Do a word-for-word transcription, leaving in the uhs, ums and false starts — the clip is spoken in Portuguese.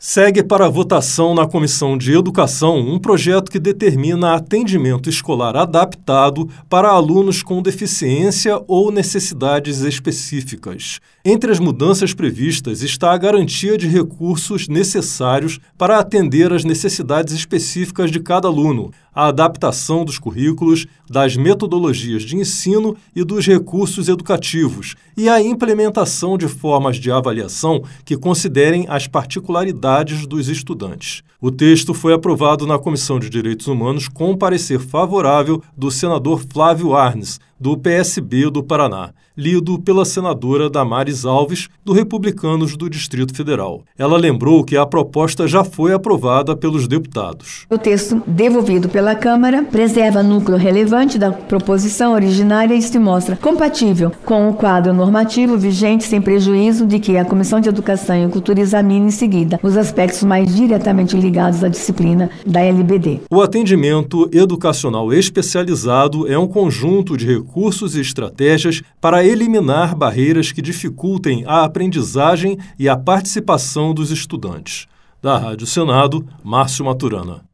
Segue para a votação na Comissão de Educação um projeto que determina atendimento escolar adaptado para alunos com deficiência ou necessidades específicas. Entre as mudanças previstas está a garantia de recursos necessários para atender às necessidades específicas de cada aluno, a adaptação dos currículos, das metodologias de ensino e dos recursos educativos, e a implementação de formas de avaliação que considerem as particularidades dos estudantes. O texto foi aprovado na Comissão de Direitos Humanos com parecer favorável do senador Flávio Arnes, do P S B do Paraná, lido pela senadora Damares Alves, do Republicanos do Distrito Federal. Ela lembrou que a proposta já foi aprovada pelos deputados. O texto devolvido pela Câmara preserva núcleo relevante da proposição originária e se mostra compatível com o quadro normativo vigente, sem prejuízo de que a Comissão de Educação e Cultura examine em seguida os aspectos mais diretamente ligados à disciplina da L B D. O atendimento educacional especializado é um conjunto de recursos e estratégias para eliminar barreiras que dificultem a aprendizagem e a participação dos estudantes. Da Rádio Senado, Márcio Maturana.